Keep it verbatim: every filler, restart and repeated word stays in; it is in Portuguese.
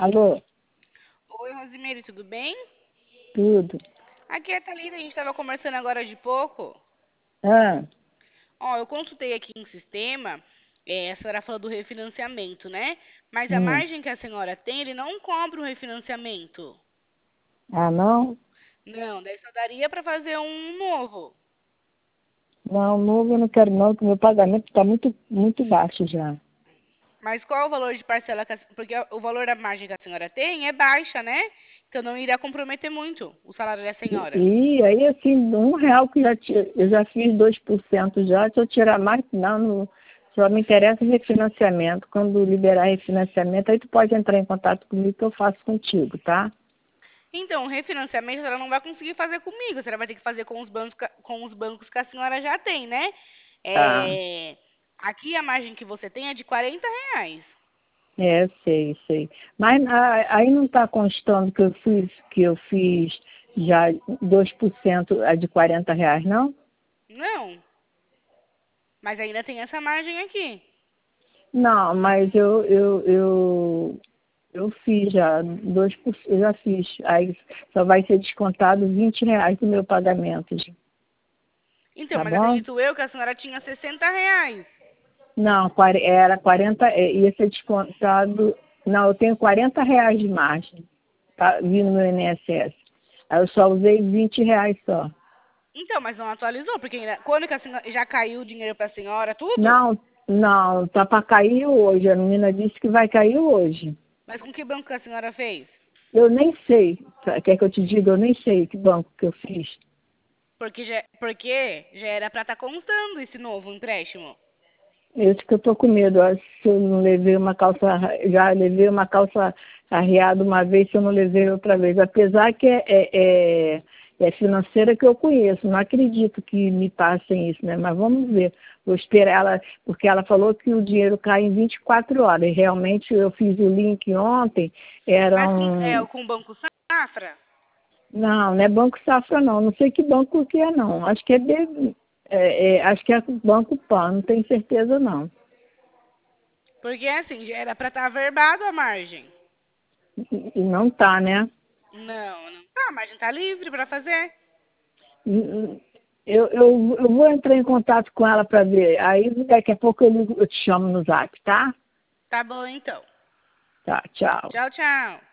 Alô? Oi, Rosimeire, tudo bem? Tudo. Aqui é a Thalita, a gente estava conversando agora de pouco. Ah, Ó, eu consultei aqui em sistema, é, a senhora falou do refinanciamento, né? Mas a hum. margem que a senhora tem, ele não cobre o refinanciamento. Ah, não? Não, daí só daria para fazer um novo. Não, novo eu não quero não, porque meu pagamento está muito, muito baixo já. Mas qual é o valor de parcela que a, porque o valor da margem que a senhora tem é baixa, né? Então não iria comprometer muito o salário da E, senhora. e aí, assim, um real que já ti- eu já fiz dois por cento já, se eu tirar mais, não, não, só me interessa refinanciamento. Quando liberar refinanciamento, aí tu pode entrar em contato comigo que eu faço contigo, tá? Então, o refinanciamento ela não vai conseguir fazer comigo, a senhora vai ter que fazer com os bancos, ca- com os bancos que a senhora já tem, né? Tá. É, aqui a margem que você tem é de quarenta reais. É, sei, sei. Mas ah, aí não está constando que eu fiz, que eu fiz já dois por cento a de quarenta reais, não? Não, mas ainda tem essa margem aqui. Não, mas eu, eu, eu, eu fiz já, dois por, eu já fiz. Aí só vai ser descontado vinte reais do meu pagamento, Então, tá mas bom? acredito eu que a senhora tinha sessenta reais. Não, quare- era quarenta, é, ia ser descontado. Não, eu tenho quarenta reais de margem, tá vindo no I N S S. Aí eu só usei vinte reais só. Então, mas não atualizou, porque ainda, quando que a senhora, já caiu o dinheiro para a senhora, tudo? Não, não, tá para cair hoje. A menina disse que vai cair hoje. Mas com que banco que a senhora fez? Eu nem sei. Quer que eu te diga? Eu nem sei que banco que eu fiz. Porque já, porque já era para estar constando esse novo empréstimo. Isso que eu tô com medo. Eu acho que se eu não levei uma calça, já levei uma calça arriada uma vez, se eu não levei outra vez. Apesar que é, é, é, é financeira que eu conheço. Não acredito que me passem isso, né? Mas vamos ver. Vou esperar ela, porque ela falou que o dinheiro cai em vinte e quatro horas. E realmente eu fiz o link ontem, Mas com, é, eram. com o Banco Safra? Não, não é Banco Safra não. Não sei que banco que é não. Acho que é, B- é, é acho que é Banco Pan, não tenho certeza não. Porque assim, já era para estar averbado a margem. E e não tá, né? Não, não. Ah, a margem tá livre para fazer. Eu, eu, eu vou entrar em contato com ela para ver. Aí daqui a pouco eu, ligo- eu te chamo no zap, tá? Tá bom então. Tá, tchau. Tchau, tchau.